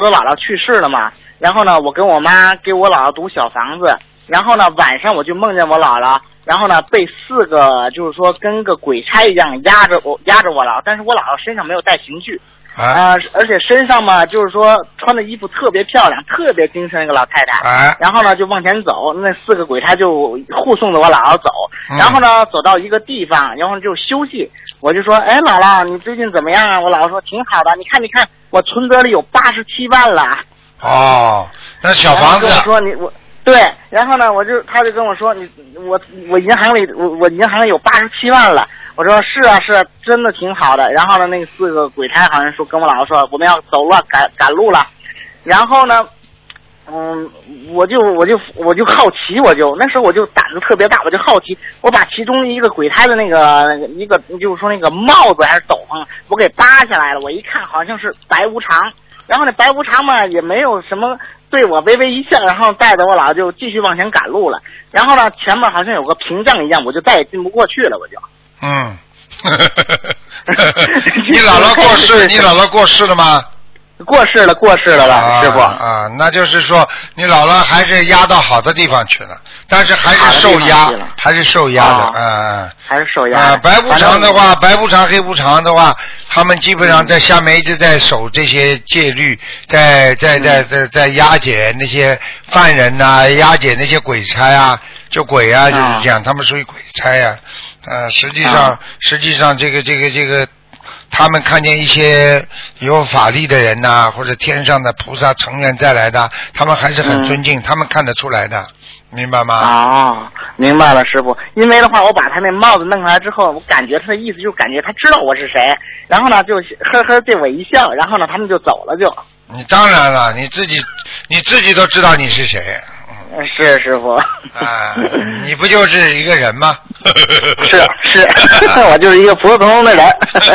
我姥姥去世了嘛，然后呢，我跟我妈给我姥姥读小房子，然后呢，晚上我就梦见我姥姥，然后呢，被4个就是说跟个鬼差一样压着我姥姥，但是我姥姥身上没有带刑具。而且身上嘛，就是说穿的衣服特别漂亮，特别精神一个老太太。然后呢，就往前走，那4个鬼差就护送着我姥姥走。然后呢，走到一个地方，然后就休息。我就说，哎，姥姥，你最近怎么样啊？我姥姥说挺好的，你看，我存折里有87万了。 哦，那小房子。 跟我说对，然后呢，他就跟我说，我银行里有87万了。我说是啊，真的挺好的。然后呢，那个4个鬼差好像说跟我姥姥说我们要走了，赶路了。然后呢，我就好奇，那时候我就胆子特别大，我就好奇，我把其中一个鬼差的那个就是说那个帽子还是斗篷，我给扒下来了。我一看好像是白无常，然后那白无常嘛也没有什么，对我微微一笑，然后带着我姥姥就继续往前赶路了。然后呢，前面好像有个屏障一样，我就再也进不过去了，我就。 你姥姥过世了吗？ 过世了吧，师傅。 那就是说你姥姥还是压到好的地方去了，但是还是受压，还是受压的， 还是受压。 白无常的话，白无常、黑无常的话，他们基本上在下面一直在守这些戒律，在押解那些犯人呐，押解那些鬼差啊，就鬼啊，就是这样，他们属于鬼差呀。实际上这个，他们看见一些有法力的人呐，或者天上的菩萨成愿再来的，他们还是很尊敬，他们看得出来的，明白吗？ 明白了，师傅。因为的话，我把他那帽子弄下来之后，我感觉他的意思就是感觉他知道我是谁，然后呢就呵呵对我一笑，然后呢他们就走了就。 你当然了，你自己都知道你是谁。 是师傅。 你不就是一个人吗？ 是，我就是一个普普通通的人。